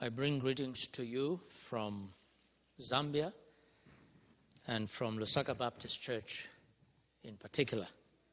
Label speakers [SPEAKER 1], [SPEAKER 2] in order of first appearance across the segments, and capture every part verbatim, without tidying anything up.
[SPEAKER 1] I bring greetings to you from Zambia and from Lusaka Baptist Church in particular.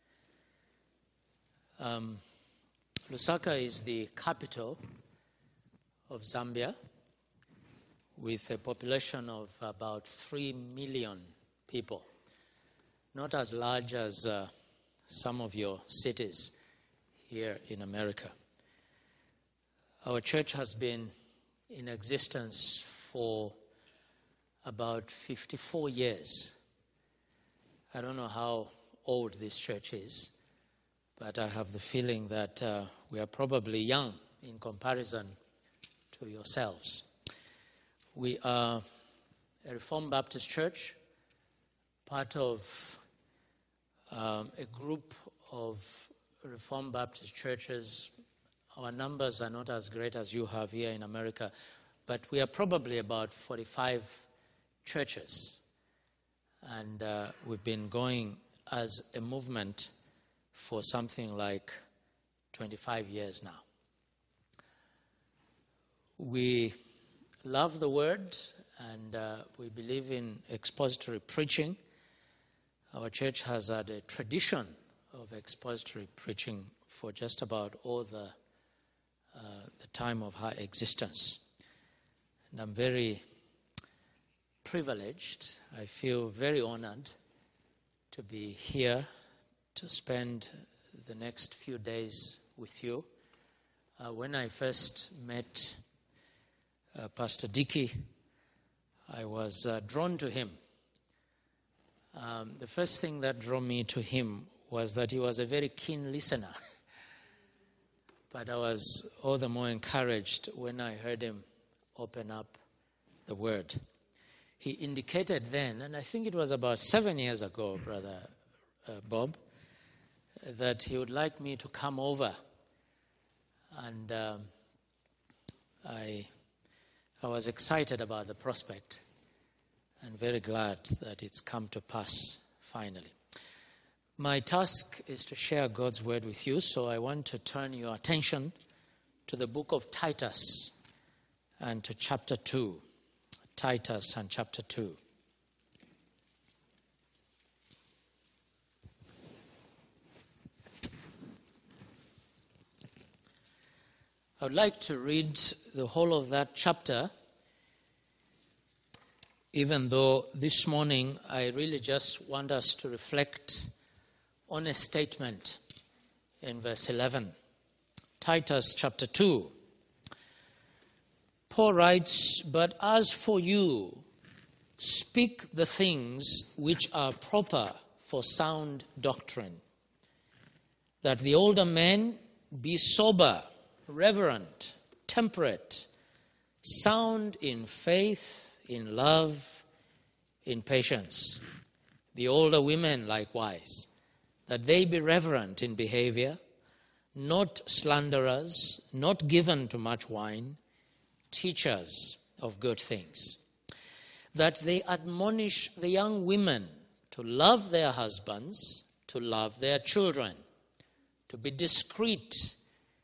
[SPEAKER 1] Um, Lusaka is the capital of Zambia with a population of about three million people. Not as large as uh, some of your cities here in America. Our church has been in existence for about fifty-four years. I don't know how old this church is, but I have the feeling that uh, we are probably young in comparison to yourselves. We are a Reformed Baptist church, part of um, a group of Reformed Baptist churches. Our numbers are not as great as you have here in America, but we are probably about forty-five churches. And uh, we've been going as a movement for something like twenty-five years now. We love the Word, and uh, we believe in expository preaching. Our church has had a tradition of expository preaching for just about all the uh, the time of her existence. And I'm very privileged. I feel very honored to be here to spend the next few days with you. Uh, when I first met uh, Pastor Dickey, I was uh, drawn to him. Um, the first thing that drew me to him was that he was a very keen listener. But I was all the more encouraged when I heard him open up the Word. He indicated then, and I think it was about seven years ago, Brother uh, Bob, that he would like me to come over. And um, I, I was excited about the prospect and very glad that it's come to pass finally. My task is to share God's Word with you, so I want to turn your attention to the book of Titus and to chapter two. Titus and chapter two. I would like to read the whole of that chapter, even though this morning I really just want us to reflect on a statement in verse eleven. Titus chapter two. Paul writes, "But as for you, speak the things which are proper for sound doctrine, that the older men be sober, reverent, temperate, sound in faith, in love, in patience. The older women likewise, that they be reverent in behavior, not slanderers, not given to much wine, teachers of good things, that they admonish the young women to love their husbands, to love their children, to be discreet,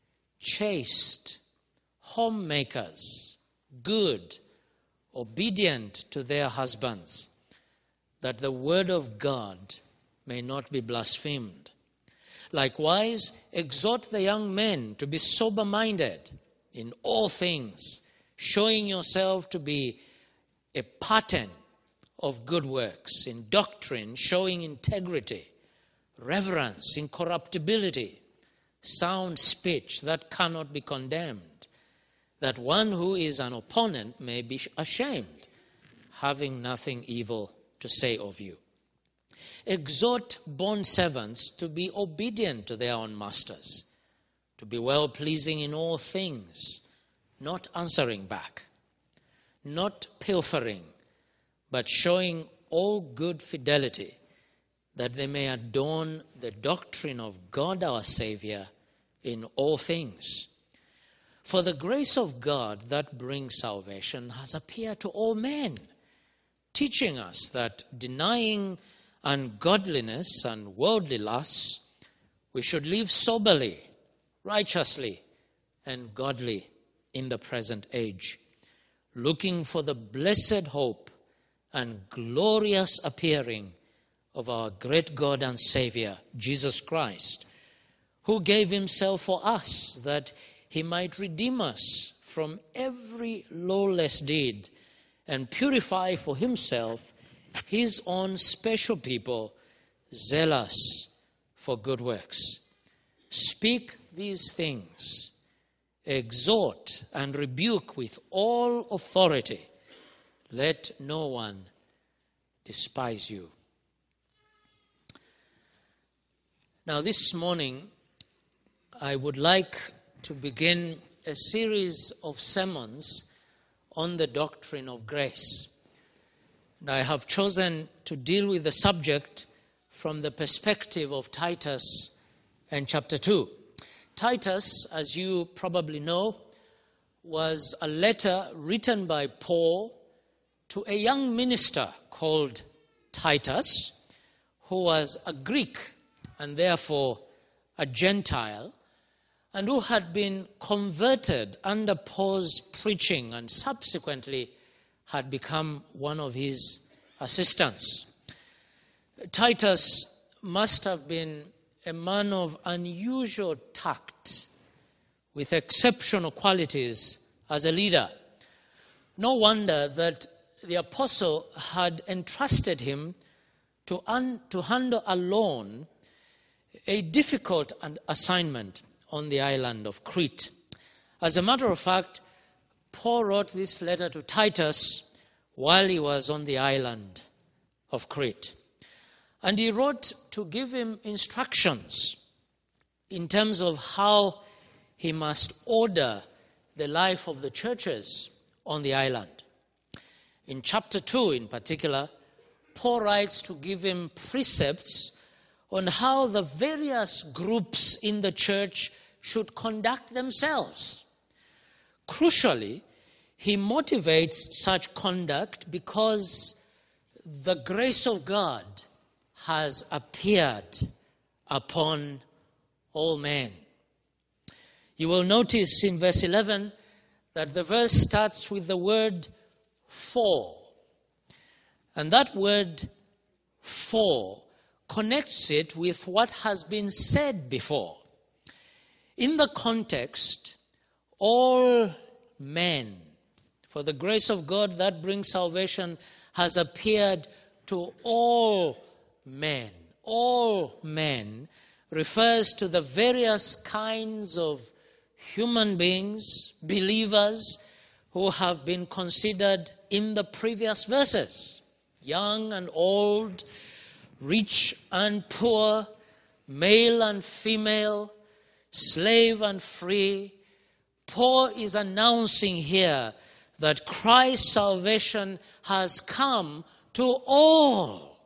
[SPEAKER 1] chaste, homemakers, good, obedient to their husbands, that the word of God may not be blasphemed. Likewise, exhort the young men to be sober-minded in all things, showing yourself to be a pattern of good works, in doctrine, showing integrity, reverence, incorruptibility, sound speech that cannot be condemned, that one who is an opponent may be ashamed, having nothing evil to say of you. Exhort bondservants to be obedient to their own masters, to be well-pleasing in all things, not answering back, not pilfering, but showing all good fidelity, that they may adorn the doctrine of God our Savior in all things. For the grace of God that brings salvation has appeared to all men, teaching us that denying ungodliness and worldly lusts, we should live soberly, righteously, and godly in the present age, looking for the blessed hope and glorious appearing of our great God and Savior, Jesus Christ, who gave himself for us that he might redeem us from every lawless deed and purify for himself his own special people, zealous for good works. Speak these things, exhort and rebuke with all authority. Let no one despise you. Now, this morning, I would like to begin a series of sermons on the doctrine of grace. And I have chosen to deal with the subject from the perspective of Titus and chapter two. Titus, as you probably know, was a letter written by Paul to a young minister called Titus, who was a Greek and therefore a Gentile, and who had been converted under Paul's preaching and subsequently had become one of his assistants. Titus must have been a man of unusual tact, with exceptional qualities as a leader. No wonder that the apostle had entrusted him to, un- to handle alone a difficult assignment on the island of Crete. As a matter of fact, Paul wrote this letter to Titus while he was on the island of Crete. And he wrote to give him instructions in terms of how he must order the life of the churches on the island. In chapter two in particular, Paul writes to give him precepts on how the various groups in the church should conduct themselves. Crucially, he motivates such conduct because the grace of God has appeared upon all men. You will notice in verse eleven that the verse starts with the word for. And that word for connects it with what has been said before. In the context, all men, for the grace of God that brings salvation has appeared to all men. All men refers to the various kinds of human beings, believers, who have been considered in the previous verses. Young and old, rich and poor, male and female, slave and free. Paul is announcing here that Christ's salvation has come to all.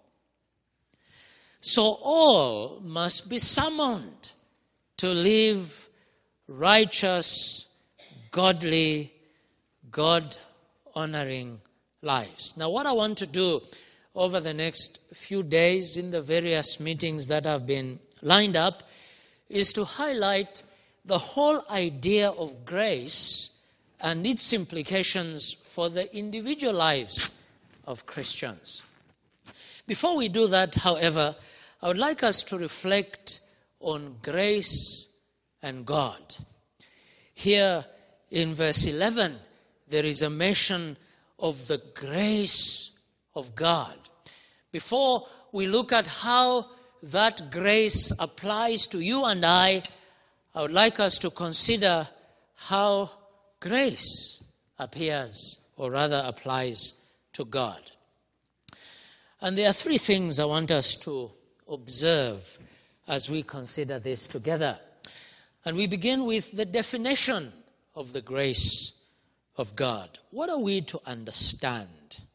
[SPEAKER 1] So all must be summoned to live righteous, godly, God-honoring lives. Now, what I want to do over the next few days in the various meetings that have been lined up is to highlight the whole idea of grace and its implications for the individual lives of Christians. Before we do that, however, I would like us to reflect on grace and God. Here in verse eleven, there is a mention of the grace of God. Before we look at how that grace applies to you and I, I would like us to consider how grace appears, or rather applies, to God. And there are three things I want us to observe as we consider this together. And we begin with the definition of the grace of God. What are we to understand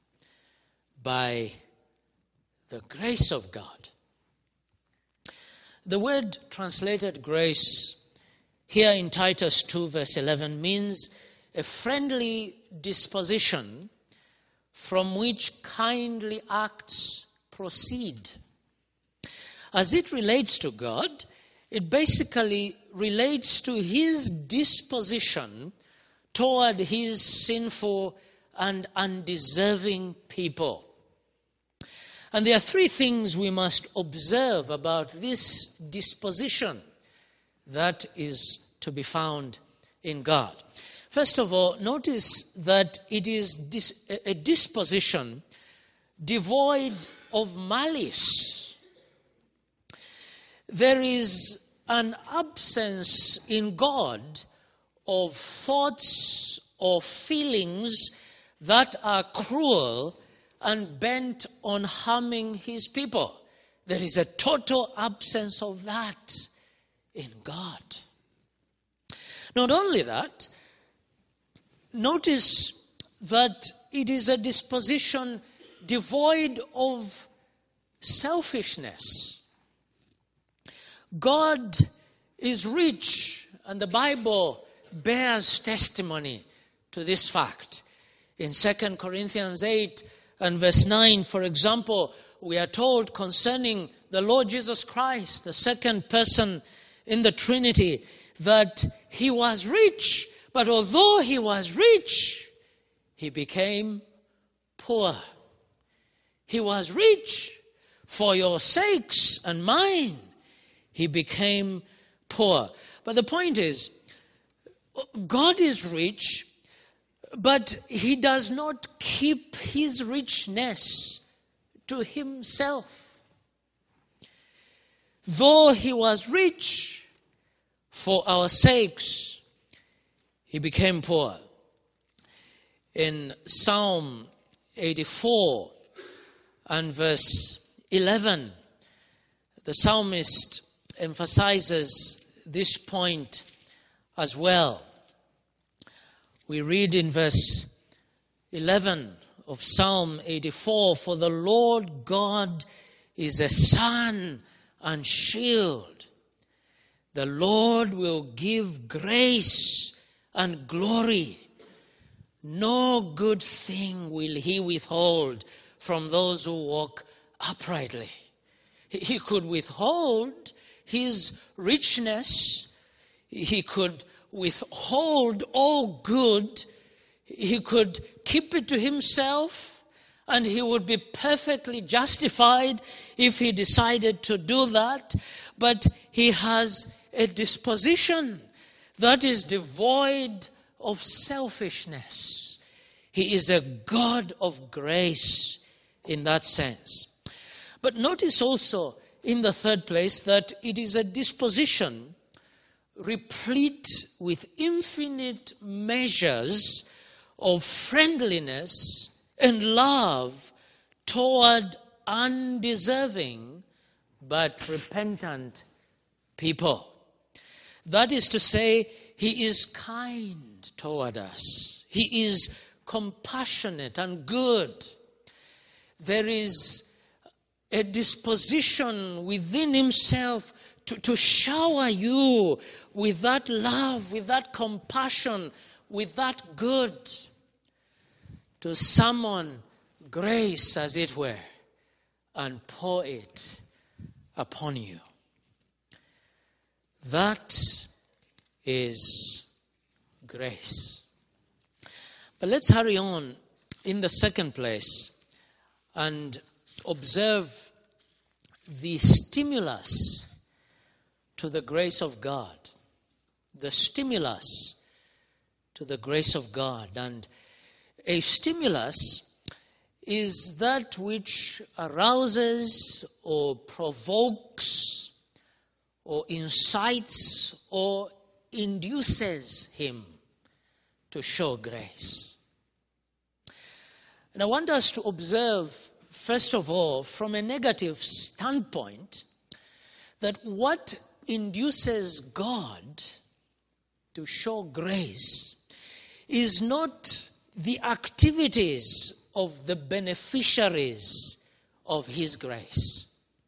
[SPEAKER 1] by the grace of God? The word translated grace here in Titus two verse eleven means a friendly disposition from which kindly acts proceed. As it relates to God, it basically relates to his disposition toward his sinful and undeserving people. And there are three things we must observe about this disposition that is to be found in God. First of all, notice that it is dis- a disposition devoid of malice. There is an absence in God of thoughts or feelings that are cruel and bent on harming his people. There is a total absence of that in God. Not only that, notice that it is a disposition devoid of selfishness. God is rich, and the Bible bears testimony to this fact. In Second Corinthians eight and verse nine, for example, we are told concerning the Lord Jesus Christ, the second person in the Trinity, that he was rich, but although he was rich, he became poor. He was rich for your sakes and mine. He became poor. But the point is, God is rich, but he does not keep his richness to himself. Though he was rich, for our sakes, he became poor. In Psalm eighty-four and verse eleven, the psalmist emphasizes this point as well. We read in verse eleven of Psalm eighty-four, "For the Lord God is a sun and shield. The Lord will give grace and glory. No good thing will he withhold from those who walk uprightly." He could withhold his richness. He could withhold all good. He could keep it to himself, and he would be perfectly justified if he decided to do that. But he has a disposition that is devoid of selfishness. He is a God of grace in that sense. But notice also, in the third place, that it is a disposition replete with infinite measures of friendliness and love toward undeserving but repentant people. That is to say, he is kind toward us. He is compassionate and good. There is a disposition within himself to, to shower you with that love, with that compassion, with that good, to summon grace, as it were, and pour it upon you. That is grace. But let's hurry on in the second place and observe the stimulus to the grace of God. The stimulus to the grace of God. And a stimulus is that which arouses or provokes or incites or induces him to show grace. And I want us to observe, first of all, from a negative standpoint, that what induces God to show grace is not the activities of the beneficiaries of his grace.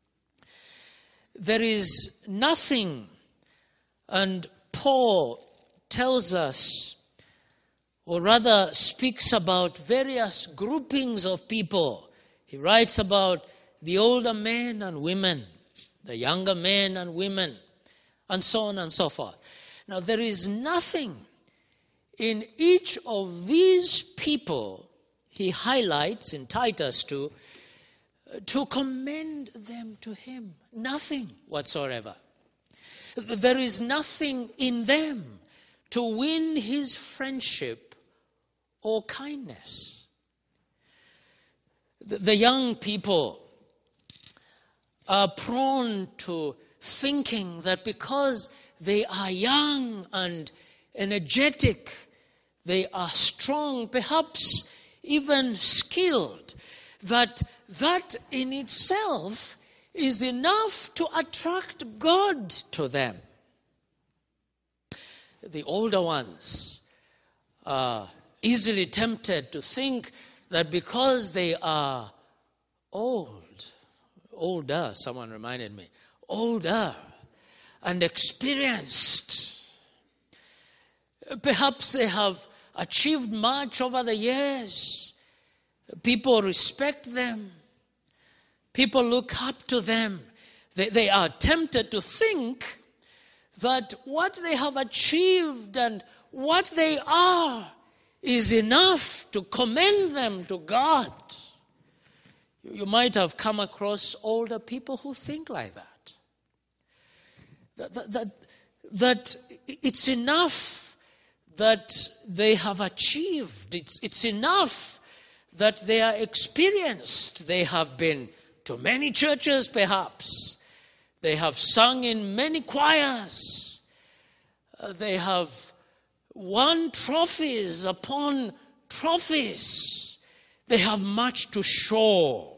[SPEAKER 1] There is nothing, and Paul tells us, or rather speaks about various groupings of people. He writes about the older men and women, the younger men and women, and so on and so forth. Now, there is nothing in each of these people he highlights in Titus two, to commend them to him. Nothing whatsoever. There is nothing in them to win his friendship or kindness. The young people are prone to thinking that because they are young and energetic, they are strong, perhaps even skilled, that that in itself is enough to attract God to them. The older ones are easily tempted to think that because they are old, older, someone reminded me, older and experienced, perhaps they have achieved much over the years. People respect them. People look up to them. They, they are tempted to think that what they have achieved and what they are is enough to commend them to God. You, you might have come across older people who think like that. That, that, that, that it's enough that they have achieved. It's, it's enough that they are experienced. They have been to many churches, perhaps. They have sung in many choirs. Uh, they have won trophies upon trophies. They have much to show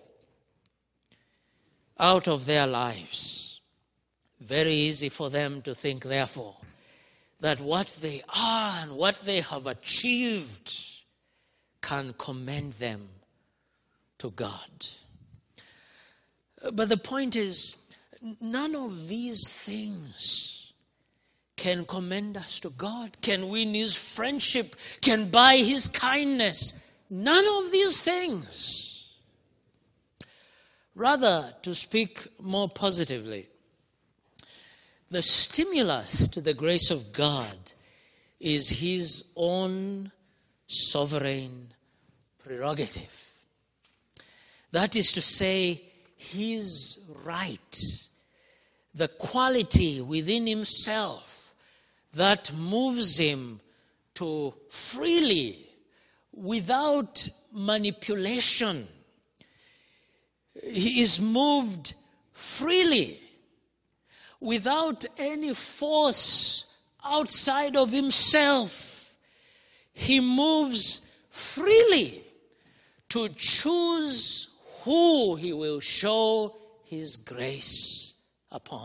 [SPEAKER 1] out of their lives. Very easy for them to think, therefore, that what they are and what they have achieved can commend them to God. But the point is, none of these things can commend us to God, can win his friendship, can buy his kindness. None of these things. Rather, to speak more positively, the stimulus to the grace of God is his own sovereign prerogative. That is to say, his right, the quality within himself that moves him to freely, without manipulation. He is moved freely, without any force outside of himself. He moves freely to choose who he will show his grace upon.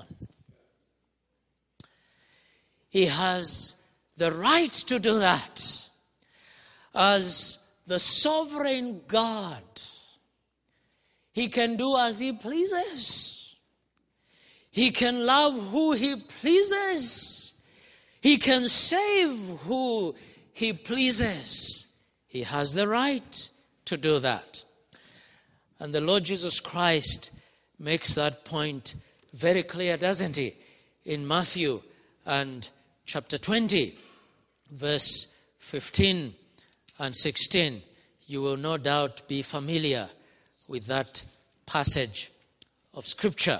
[SPEAKER 1] He has the right to do that as the sovereign God. He can do as he pleases. He can love who he pleases. He can save who he pleases. He has the right to do that. And the Lord Jesus Christ makes that point very clear, doesn't he? In Matthew and chapter twenty, verse fifteen and sixteen. You will no doubt be familiar with that passage of Scripture.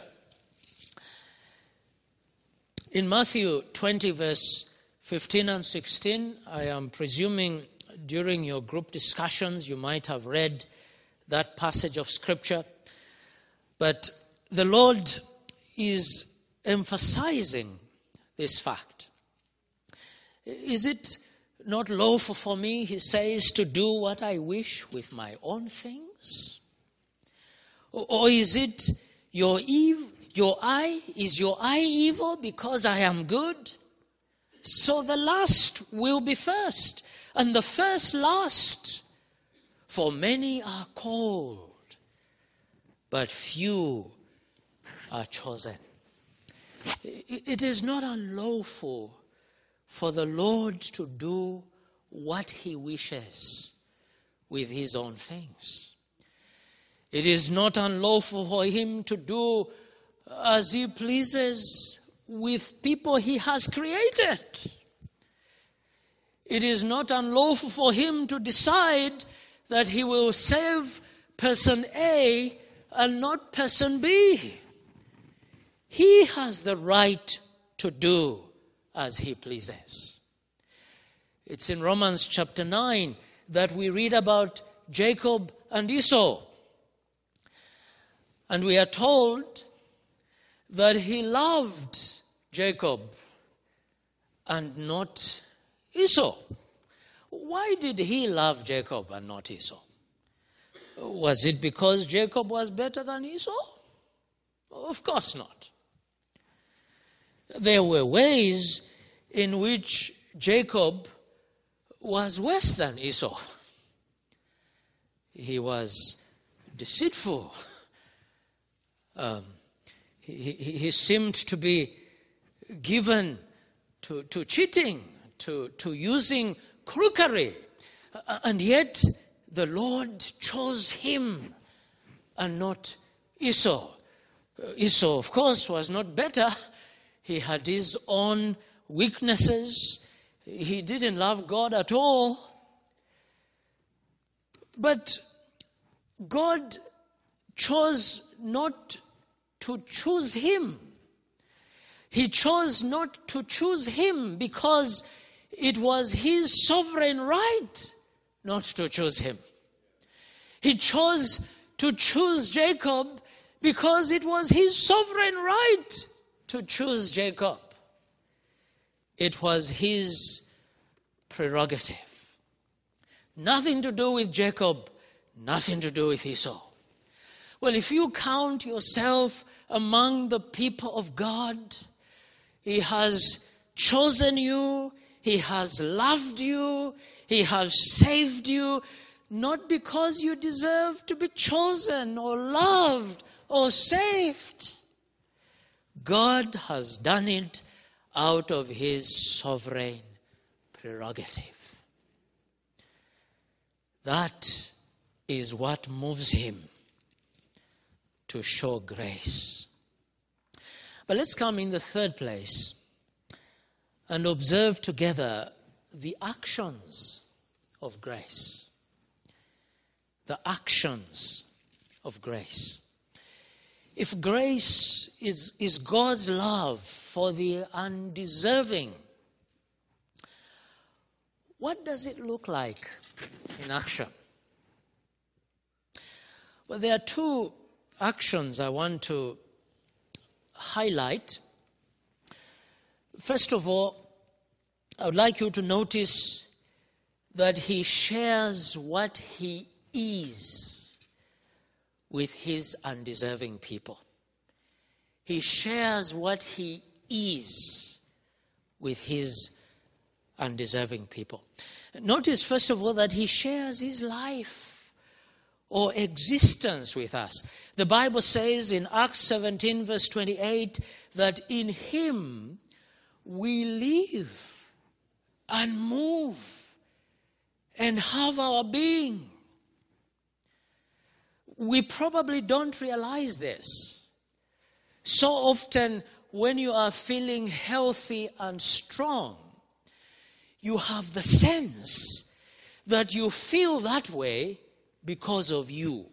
[SPEAKER 1] In Matthew twenty, verse fifteen and sixteen, I am presuming during your group discussions you might have read that passage of Scripture. But the Lord is emphasizing this fact. Is it not lawful for me, he says, to do what I wish with my own things? Or is it your evil, your eye, is your eye evil because I am good? So the last will be first, and the first last. For many are called, but few are chosen. It is not unlawful for the Lord to do what he wishes with his own things. It is not unlawful for him to do as he pleases with people he has created. It is not unlawful for him to decide that he will save person A and not person B. He has the right to do as he pleases. It's in Romans chapter nine that we read about Jacob and Esau. And we are told that he loved Jacob and not Esau. Why did he love Jacob and not Esau? Was it because Jacob was better than Esau? Of course not. There were ways in which Jacob was worse than Esau. He was deceitful. Um, he, he, he seemed to be given to, to cheating, to, to using crookery. And yet the Lord chose him and not Esau. Esau, of course, was not better. He had his own weaknesses. He didn't love God at all. But God chose not to choose him. He chose not to choose him because it was his sovereign right not to choose him. He chose to choose Jacob because it was his sovereign right to choose Jacob. It was his prerogative. Nothing to do with Jacob, nothing to do with Esau. Well, if you count yourself among the people of God, he has chosen you, he has loved you, he has saved you, not because you deserve to be chosen or loved or saved. God has done it out of his sovereign prerogative. That is what moves him to show grace. But let's come in the third place and observe together the actions of grace. The actions of grace. If grace is, is God's love for the undeserving, what does it look like in action? Well, there are two actions I want to highlight. First of all, I would like you to notice that he shares what he is with his undeserving people. He shares what he is with his undeserving people. Notice, first of all, that he shares his life or existence with us. The Bible says in Acts seventeen, verse twenty-eight, that in him we live and move and have our being. We probably don't realize this. So often when you are feeling healthy and strong, you have the sense that you feel that way because of you.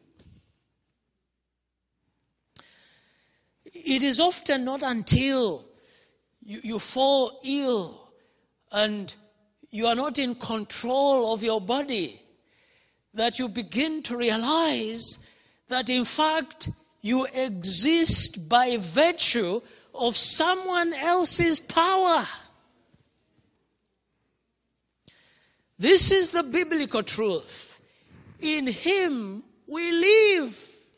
[SPEAKER 1] It is often not until you, you fall ill and you are not in control of your body that you begin to realize that in fact you exist by virtue of someone else's power. This is the biblical truth. In him we live.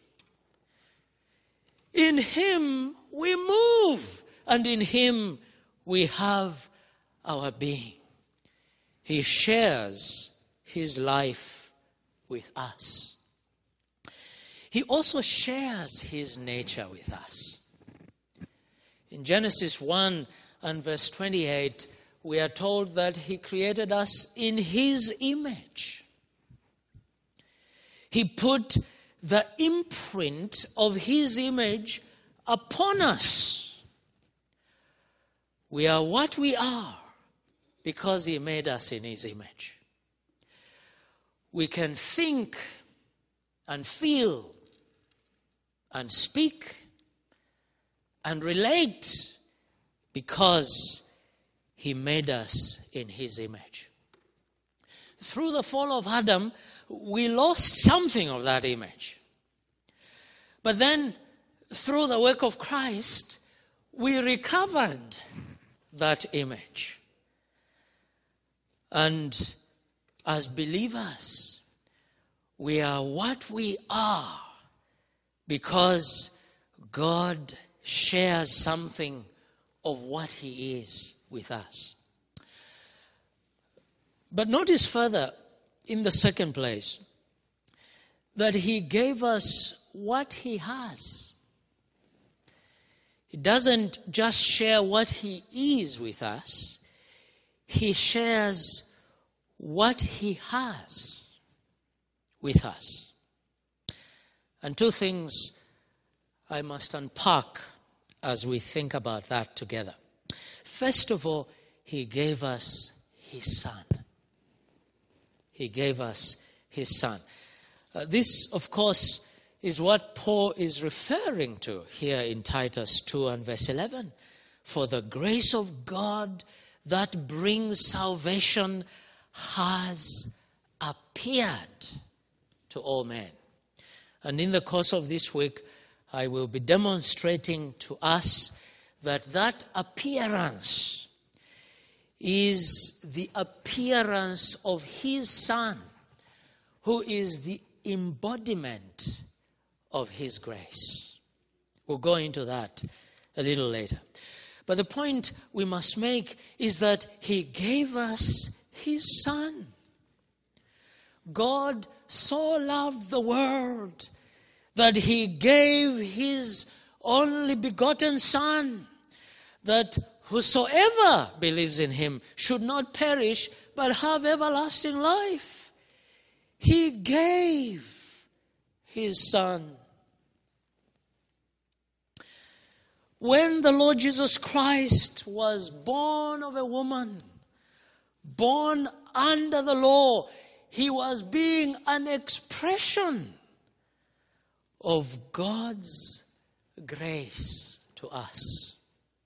[SPEAKER 1] In him we move. And in him we have our being. He shares his life with us. He also shares his nature with us. In Genesis one and verse twenty-eight, we are told that he created us in his image. He put the imprint of his image upon us. We are what we are because he made us in his image. we can think and feel and speak and relate because he made us in his image. Through the fall of Adam, we lost something of that image. But then, through the work of Christ, we recovered that image. And as believers, we are what we are because God shares something of what he is with us. But notice further, in the second place, that he gave us what he has. He doesn't just share what he is with us, he shares what he has with us. And two things I must unpack as we think about that together. First of all, he gave us his Son. He gave us his Son. Uh, this, of course, is what Paul is referring to here in Titus two and verse eleven. For the grace of God that brings salvation has appeared to all men. And in the course of this week, I will be demonstrating to us that that appearance is the appearance of his Son, who is the embodiment of his grace. We'll go into that a little later. But the point we must make is that he gave us his Son. God so loved the world that he gave his only begotten Son, that whosoever believes in him should not perish but have everlasting life. He gave his Son. When the Lord Jesus Christ was born of a woman, born under the law, he was being an expression of God's grace to us.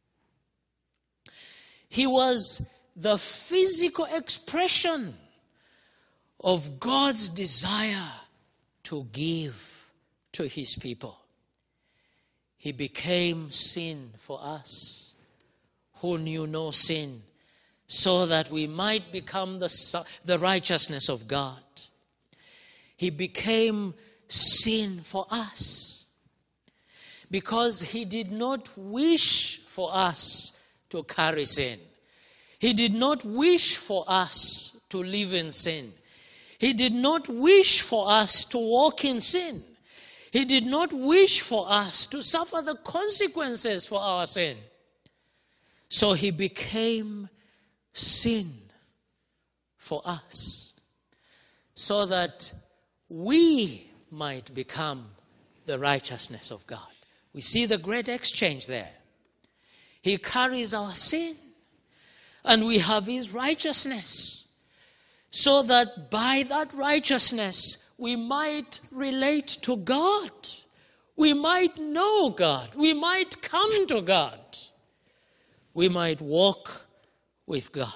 [SPEAKER 1] He was the physical expression of God's desire to give to his people. He became sin for us who knew no sin, so that we might become the, the righteousness of God. He became sin for us because he did not wish for us to carry sin. He did not wish for us to live in sin. He did not wish for us to walk in sin. He did not wish for us to suffer the consequences for our sin. So he became sin for us, so that we might become the righteousness of God. We see the great exchange there. He carries our sin, and we have his righteousness, so that by that righteousness we might relate to God. We might know God. We might come to God. We might walk with God.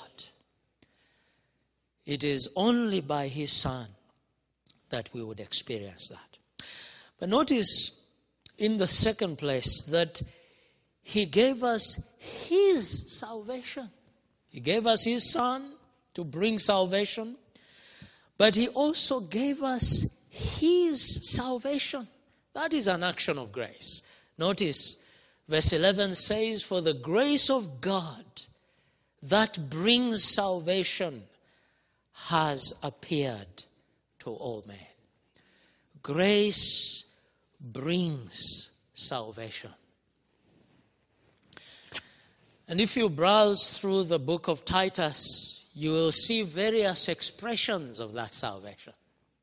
[SPEAKER 1] It is only by his Son that we would experience that. But notice in the second place that he gave us his salvation. He gave us his Son to bring salvation, but he also gave us his salvation. That is an action of grace. Notice verse eleven says, for the grace of God that brings salvation has appeared to all men. Grace brings salvation. And if you browse through the book of Titus, you will see various expressions of that salvation.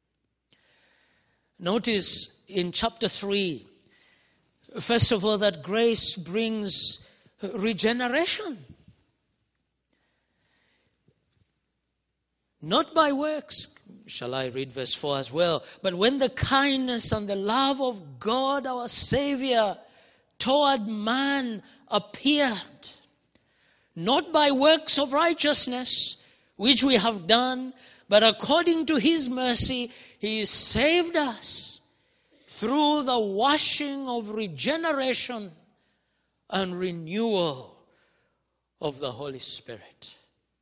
[SPEAKER 1] Notice in chapter three, first of all, that grace brings regeneration. Not by works. Shall I read verse four as well? But when the kindness and the love of God our Savior toward man appeared, not by works of righteousness which we have done, but according to his mercy he saved us through the washing of regeneration and renewal of the Holy Spirit.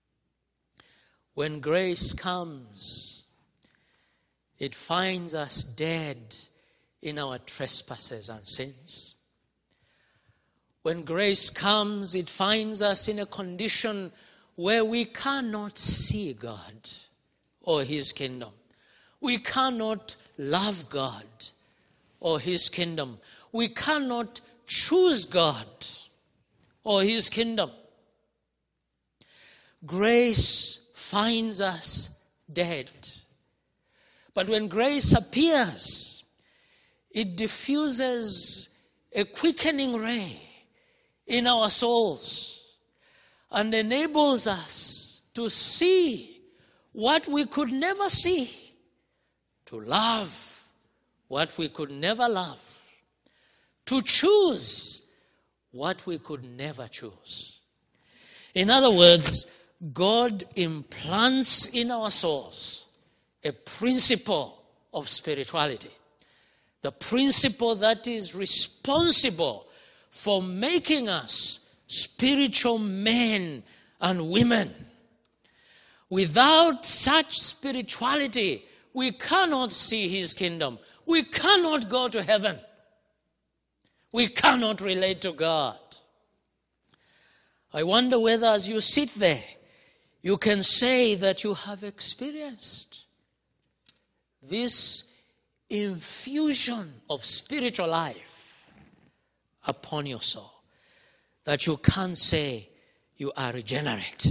[SPEAKER 1] When grace comes, it finds us dead in our trespasses and sins. When grace comes, it finds us in a condition where we cannot see God or his kingdom. We cannot love God or his kingdom. We cannot choose God or his kingdom. Grace finds us dead. But when grace appears, it diffuses a quickening ray in our souls and enables us to see what we could never see, to love what we could never love, to choose what we could never choose. In other words, God implants in our souls a principle of spirituality, the principle that is responsible for making us spiritual men and women. Without such spirituality, we cannot see his kingdom. We cannot go to heaven. We cannot relate to God. I wonder whether as you sit there, you can say that you have experienced this infusion of spiritual life upon your soul, that you can't say you are regenerate.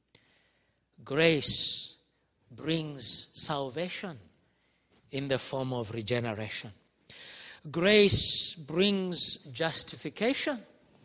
[SPEAKER 1] Grace brings salvation in the form of regeneration. Grace brings justification.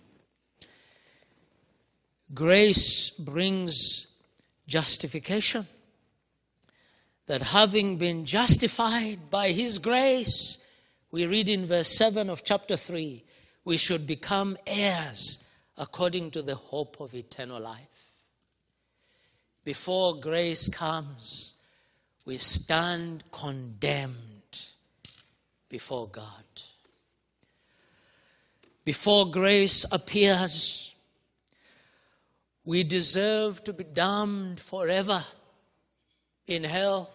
[SPEAKER 1] Grace brings justification. That having been justified by his grace, we read in verse seven of chapter three, we should become heirs according to the hope of eternal life. Before grace comes, we stand condemned before God. Before grace appears, we deserve to be damned forever in hell.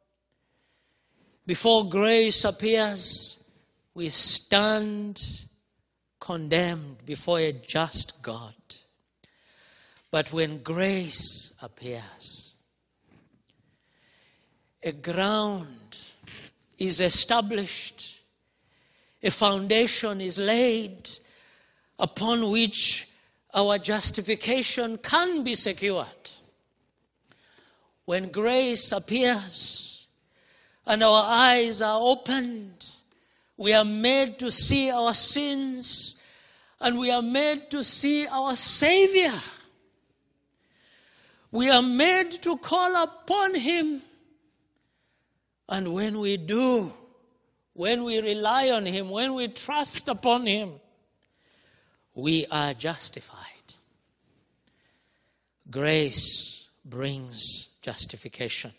[SPEAKER 1] Before grace appears, we stand condemned before a just God. But when grace appears, a ground is established, a foundation is laid upon which our justification can be secured. When grace appears and our eyes are opened, we are made to see our sins and we are made to see our Savior. We are made to call upon him. And when we do, when we rely on him, when we trust upon him, we are justified. Grace brings justification.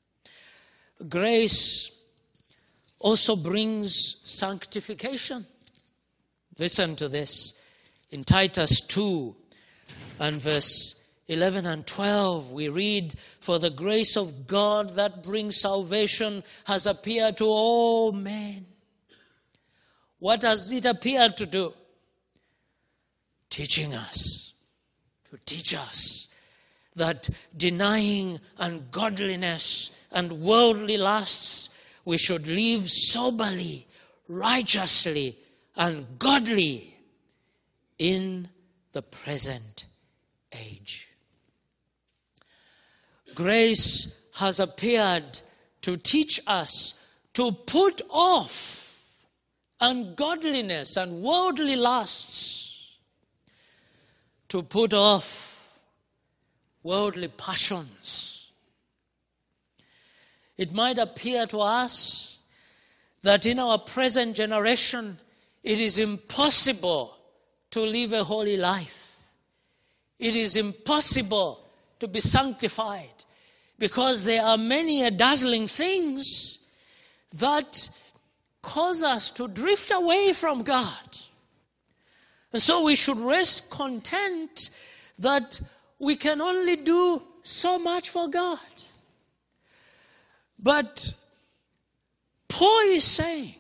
[SPEAKER 1] Grace also brings sanctification. Listen to this. In Titus two and verse eleven and twelve, we read, "For the grace of God that brings salvation has appeared to all men." What does it appear to do? Teaching us, to teach us that denying ungodliness and worldly lusts, we should live soberly, righteously, and godly in the present age. Grace has appeared to teach us to put off ungodliness and worldly lusts, to put off worldly passions, It might appear to us that in our present generation, it is impossible to live a holy life. It is impossible to be sanctified because there are many a dazzling things that cause us to drift away from God. And so we should rest content that we can only do so much for God. But Paul is saying,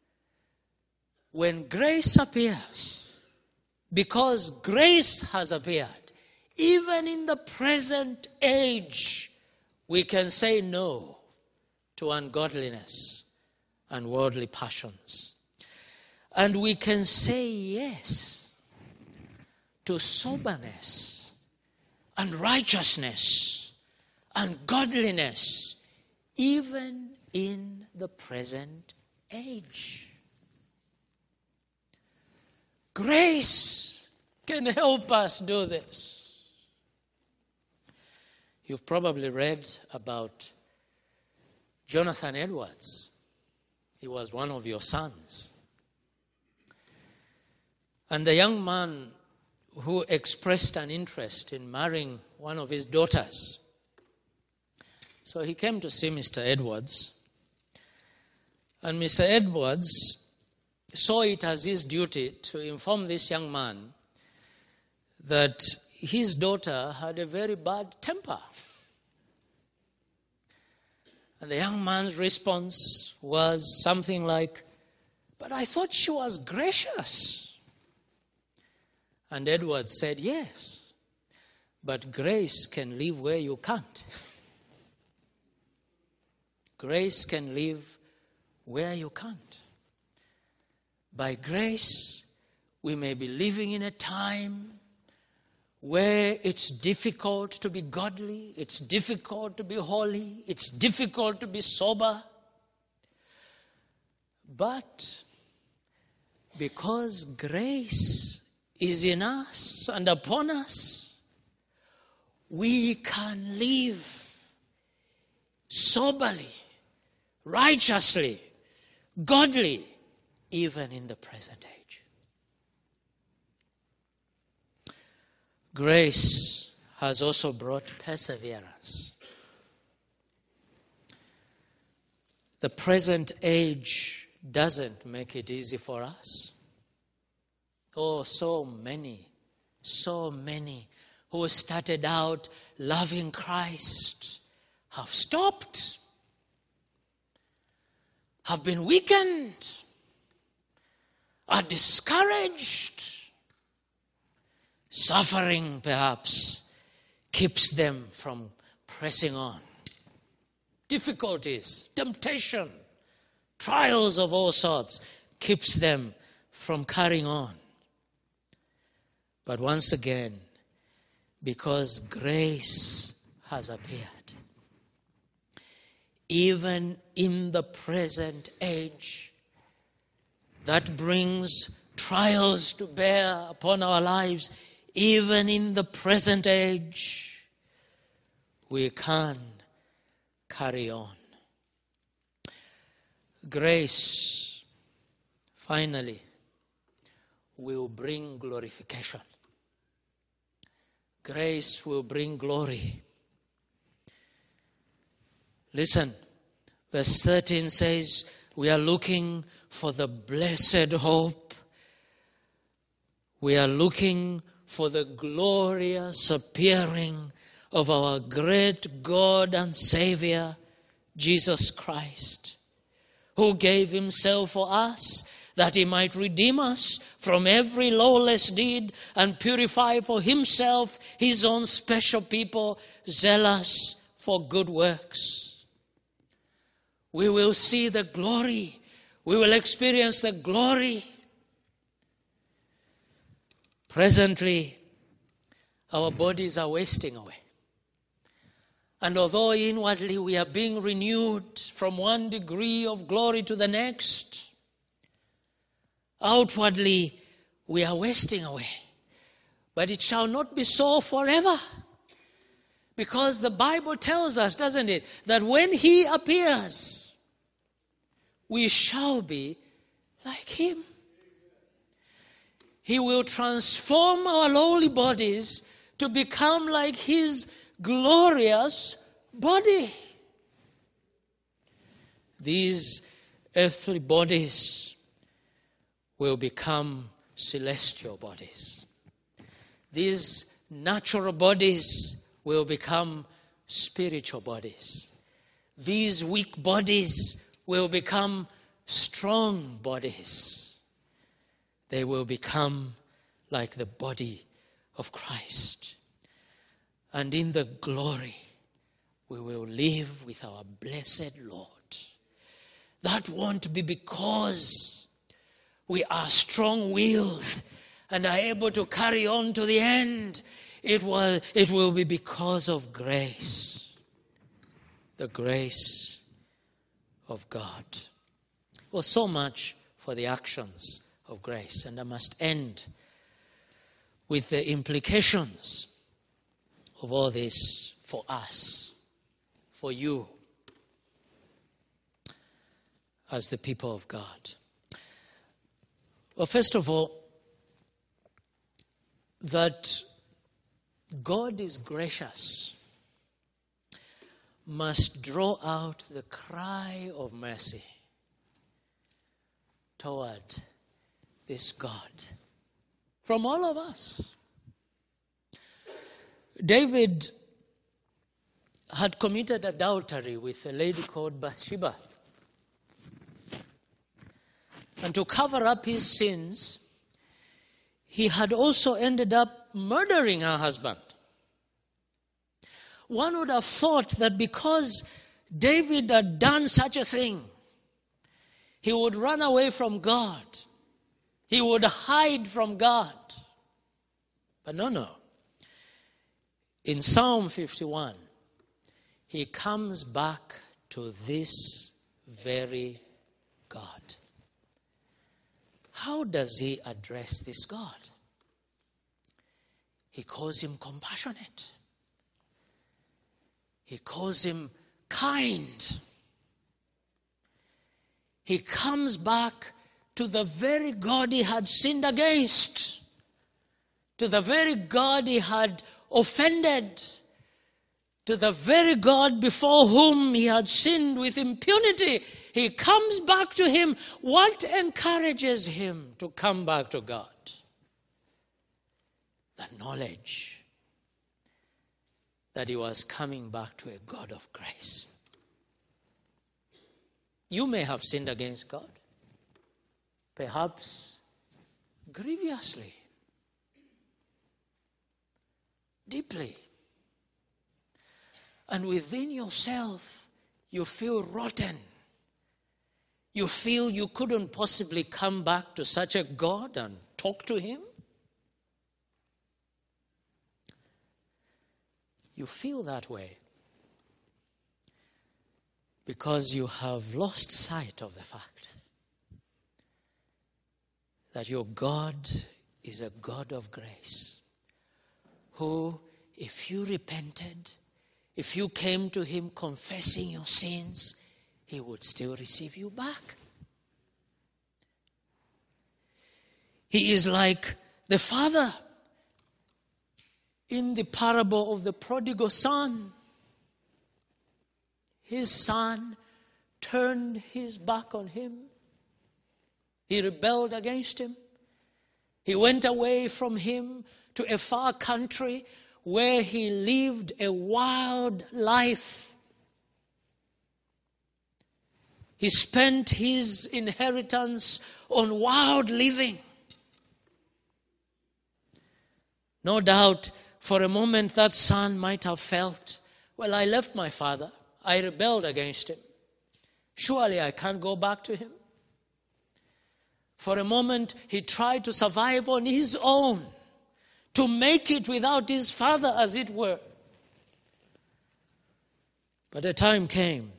[SPEAKER 1] when grace appears, because grace has appeared, even in the present age, we can say no to ungodliness and worldly passions. And we can say yes to soberness and righteousness and godliness, even in the present age. Grace can help us do this. You've probably read about Jonathan Edwards. He was one of your sons. And the young man who expressed an interest in marrying one of his daughters. So he came to see Mister Edwards. And Mister Edwards saw it as his duty to inform this young man that his daughter had a very bad temper. And the young man's response was something like, "But I thought she was gracious." And Edward said, "Yes, but grace can live where you can't. Grace can live where you can't. By grace, we may be living in a time where it's difficult to be godly, it's difficult to be holy, it's difficult to be sober. But because grace is in us and upon us, we can live soberly, righteously, godly, even in the present age. Grace has also brought perseverance. The present age doesn't make it easy for us. Oh, so many, so many who started out loving Christ have stopped, have been weakened, are discouraged. Suffering, perhaps, keeps them from pressing on. Difficulties, temptation, trials of all sorts keeps them from carrying on. But once again, because grace has appeared, even in the present age, that brings trials to bear upon our lives. Even in the present age, we can carry on. Grace, finally, will bring glorification. Grace will bring glory. Listen, verse thirteen says, we are looking for the blessed hope. We are looking for the glorious appearing of our great God and Savior, Jesus Christ, who gave himself for us that he might redeem us from every lawless deed and purify for himself his own special people, zealous for good works. We will see the glory. We will experience the glory. Presently, our bodies are wasting away. And although inwardly we are being renewed from one degree of glory to the next, outwardly we are wasting away. But it shall not be so forever. Because the Bible tells us, doesn't it, that when he appears, we shall be like him. He will transform our lowly bodies to become like his glorious body. These earthly bodies will become celestial bodies. These natural bodies will become spiritual bodies. These weak bodies will become strong bodies. They will become like the body of Christ. And in the glory, we will live with our blessed Lord. That won't be because we are strong-willed and are able to carry on to the end. It will, it will be because of grace. The grace of God. Well, so much for the actions of grace. And I must end with the implications of all this for us, for you, as the people of God. Well, first of all, that God is gracious must draw out the cry of mercy toward this God from all of us. David had committed adultery with a lady called Bathsheba. And to cover up his sins, he had also ended up murdering her husband. One would have thought that because David had done such a thing, he would run away from God. He would hide from God. But no, no. In Psalm fifty-one, he comes back to this very God. How does he address this God? He calls him compassionate. He calls him kind. He comes back to the very God he had sinned against, to the very God he had offended, to the very God before whom he had sinned with impunity. He comes back to him. What encourages him to come back to God? The knowledge that he was coming back to a God of grace. You may have sinned against God, perhaps grievously, deeply. And within yourself, you feel rotten. You feel you couldn't possibly come back to such a God and talk to him. You feel that way because you have lost sight of the fact that your God is a God of grace, who, if you repented, if you came to him confessing your sins, he would still receive you back. He is like the father in the parable of the prodigal son. His son turned his back on him. He rebelled against him. He went away from him to a far country where he lived a wild life. He spent his inheritance on wild living. No doubt, for a moment, that son might have felt, well, I left my father. I rebelled against him. Surely I can't go back to him. For a moment, he tried to survive on his own, to make it without his father, as it were. But a time came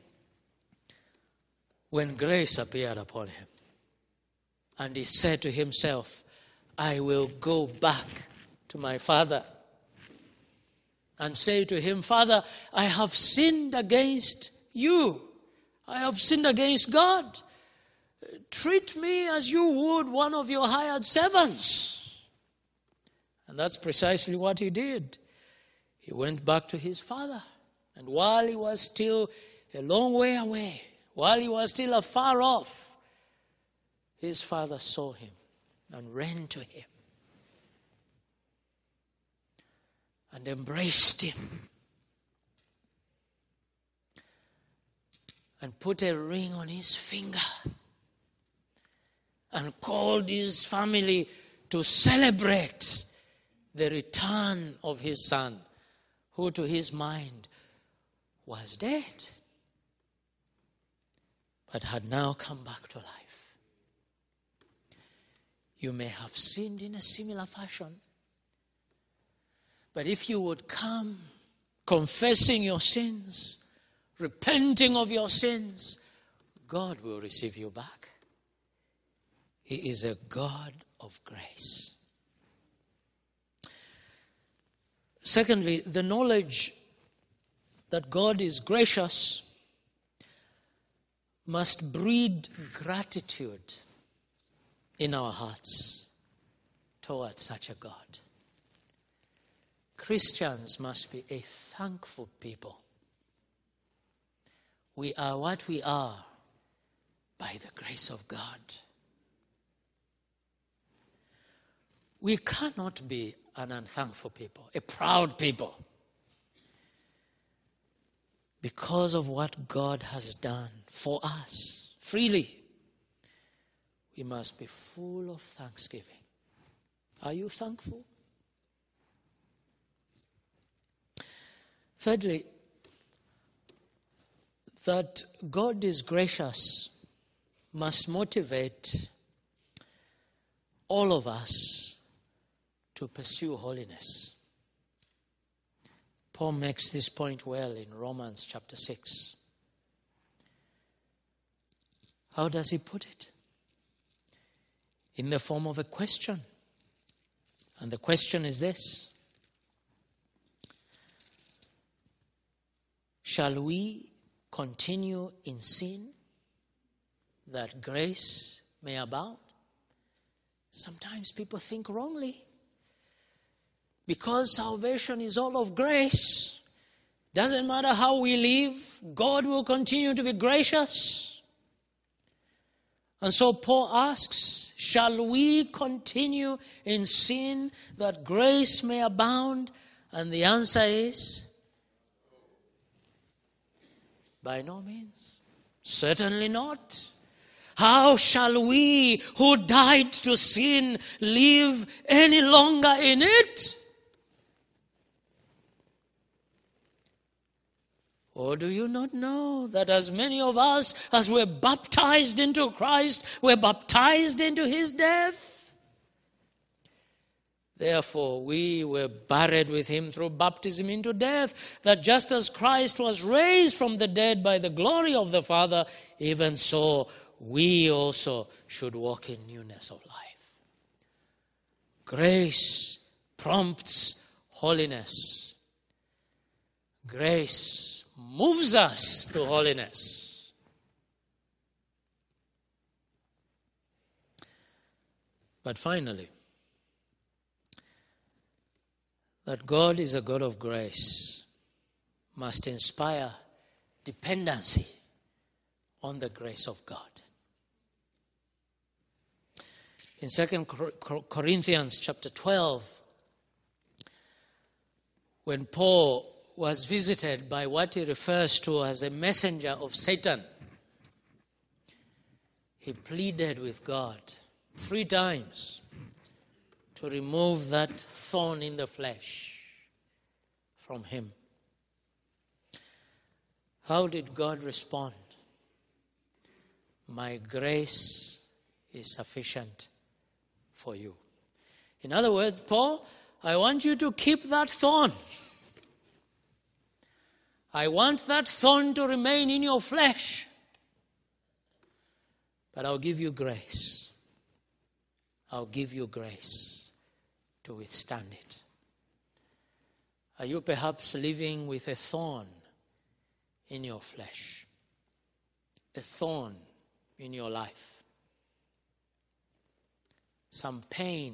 [SPEAKER 1] when grace appeared upon him. And he said to himself, I will go back to my father. and say to him, Father, I have sinned against you. I have sinned against God. Treat me as you would one of your hired servants. And that's precisely what he did. He went back to his father. And while he was still a long way away, while he was still afar off, his father saw him and ran to him and embraced him and put a ring on his finger and called his family to celebrate the return of his son, who to his mind was dead, but had now come back to life. You may have sinned in a similar fashion, but if you would come confessing your sins, repenting of your sins, God will receive you back. He is a God of grace. Secondly, the knowledge that God is gracious must breed gratitude in our hearts toward such a God. Christians must be a thankful people. We are what we are by the grace of God. We cannot be an unthankful people, a proud people, because of what God has done for us freely. We must be full of thanksgiving. Are you thankful? Thirdly, that God is gracious must motivate all of us to pursue holiness. Paul makes this point well in Romans chapter six. How does he put it? In the form of a question. And the question is this: shall we continue in sin that grace may abound? Sometimes people think wrongly. Because salvation is all of grace, doesn't matter how we live, God will continue to be gracious. And so Paul asks, shall we continue in sin that grace may abound? And the answer is, by no means. Certainly not. How shall we who died to sin live any longer in it? Or do you not know that as many of us as were baptized into Christ were baptized into his death? Therefore, we were buried with him through baptism into death, that just as Christ was raised from the dead by the glory of the Father, even so we also should walk in newness of life. Grace prompts holiness. Grace moves us to holiness. But finally, that God is a God of grace must inspire dependency on the grace of God. In Second Corinthians chapter twelve, when Paul was visited by what he refers to as a messenger of Satan, he pleaded with God three times to remove that thorn in the flesh from him. How did God respond? My grace is sufficient for you. In other words, Paul, I want you to keep that thorn. I want that thorn to remain in your flesh. But I'll give you grace. I'll give you grace to withstand it. Are you perhaps living with a thorn in your flesh? A thorn in your life? Some pain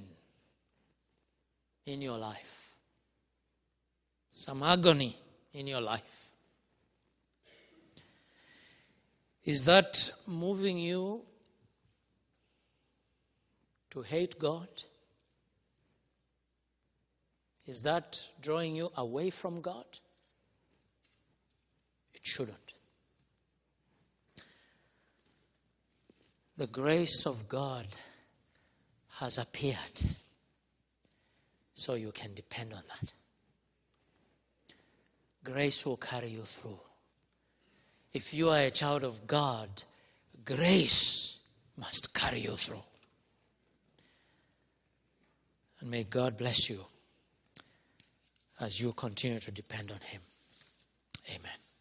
[SPEAKER 1] in your life? Some agony in your life? Is that moving you to hate God? Is that drawing you away from God? It shouldn't. The grace of God has appeared, so you can depend on that. Grace will carry you through. If you are a child of God, grace must carry you through. And may God bless you as you continue to depend on Him. Amen.